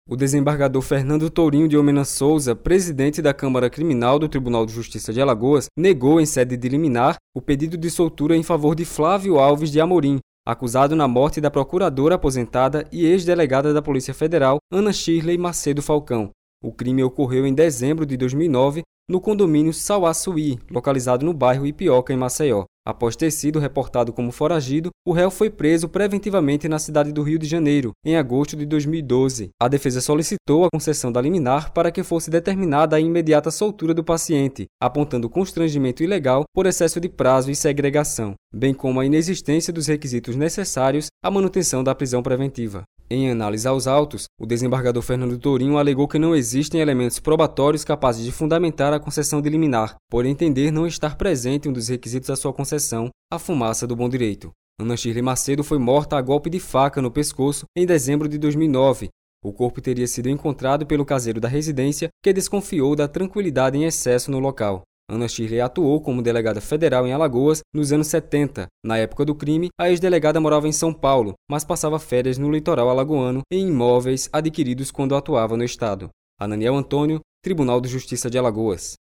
O desembargador Fernando Tourinho de Homena Souza, presidente da Câmara Criminal do Tribunal de Justiça de Alagoas, negou em sede de liminar o pedido de soltura em favor de Flávio Alves de Amorim, acusado na morte da procuradora aposentada e ex-delegada da Polícia Federal, Ana Shirley Macedo Falcão. O crime ocorreu em dezembro de 2009, no condomínio Sauaçuí, localizado no bairro Ipioca, em Maceió. Após ter sido reportado como foragido, o réu foi preso preventivamente na cidade do Rio de Janeiro, em agosto de 2012. A defesa solicitou a concessão da liminar para que fosse determinada a imediata soltura do paciente, apontando constrangimento ilegal por excesso de prazo e segregação, bem como a inexistência dos requisitos necessários à manutenção da prisão preventiva. Em análise aos autos, o desembargador Fernando Tourinho alegou que não existem elementos probatórios capazes de fundamentar a concessão de liminar, por entender não estar presente um dos requisitos à sua concessão, a fumaça do bom direito. Ana Shirley Macedo foi morta a golpe de faca no pescoço em dezembro de 2009. O corpo teria sido encontrado pelo caseiro da residência, que desconfiou da tranquilidade em excesso no local. Ana Shirley atuou como delegada federal em Alagoas nos anos 70. Na época do crime, a ex-delegada morava em São Paulo, mas passava férias no litoral alagoano em imóveis adquiridos quando atuava no estado. Ananiel Antônio, Tribunal de Justiça de Alagoas.